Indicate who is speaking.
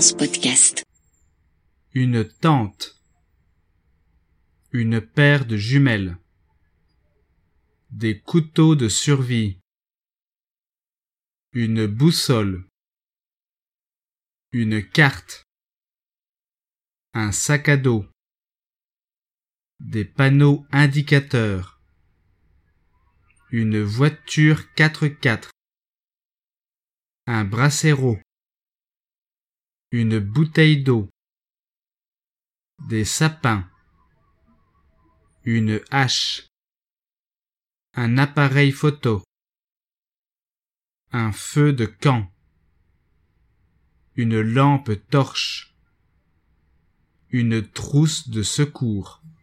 Speaker 1: Fréquence Podcast.
Speaker 2: Une tente. Une paire de jumelles. Des couteaux de survie. Une boussole. Une carte. Un sac à dos. Des panneaux indicateurs. Une voiture 4x4. Un brasero. Une bouteille d'eau. Des sapins. Une hache. Un appareil photo. Un feu de camp. Une lampe torche. Une trousse de secours.